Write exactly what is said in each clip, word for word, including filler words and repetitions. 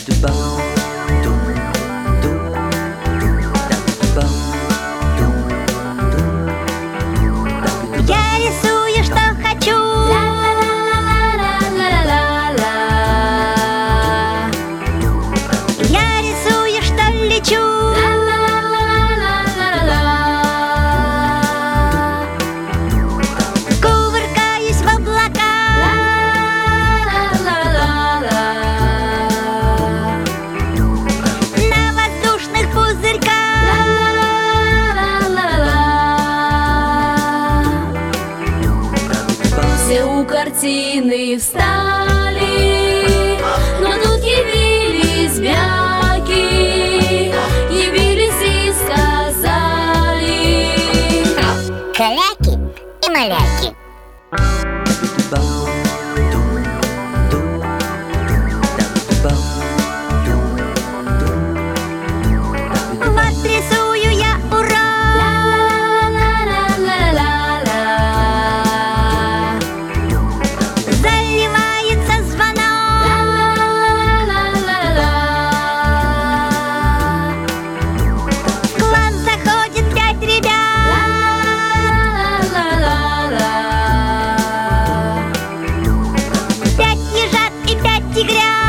Я рисую, что хочу. Я рисую, что лечу. Кувыркаюсь в облаках. На воздушных пузырьках. Все у картины встали, но тут явились бяки, явились и сказали: Каляки и маляки. Вот рисую я заливается звонок. В класс заходит пять ребят. Пять ежат и пять тигрят.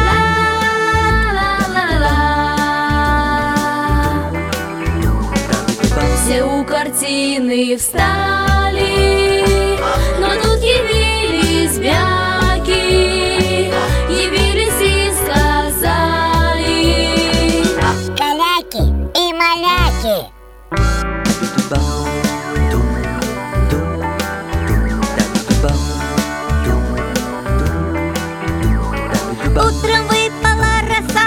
Все у картины встали, но тут явились бяки, явились и сказали: Каляки и маляки. Утром выпала роса.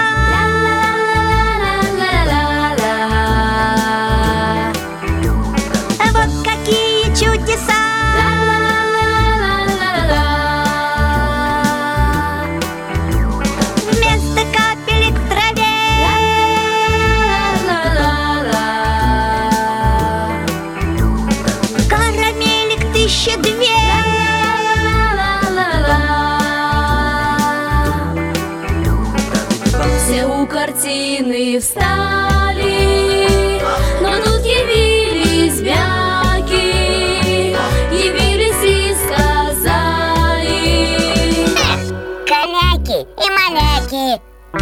Вот какие чудеса. Вместо капелек в траве карамелек тысяча две. Все у картины встали, но тут явились бяки, явились и сказали: Каляки и маляки.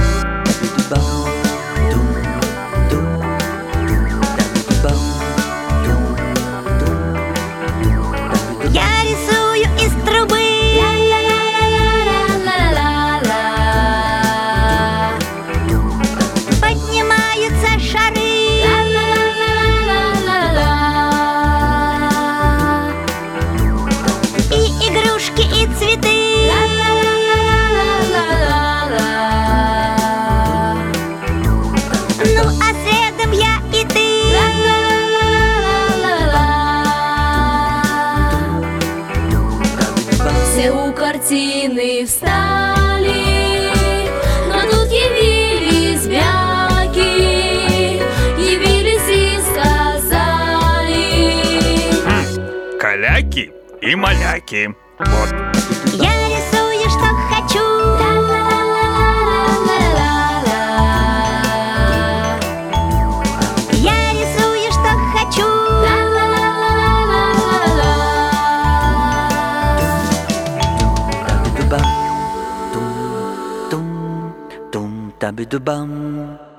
Я рисую из трубы. Поднимаются шары. И игрушки, и цветы. Ну а следом я и ты. Все у картины встали, но тут явились бяки, явились и сказали: Каляки и маляки. Вот. Я рисую, что хочу. Я рисую, что хочу. Dum dum dum dum dum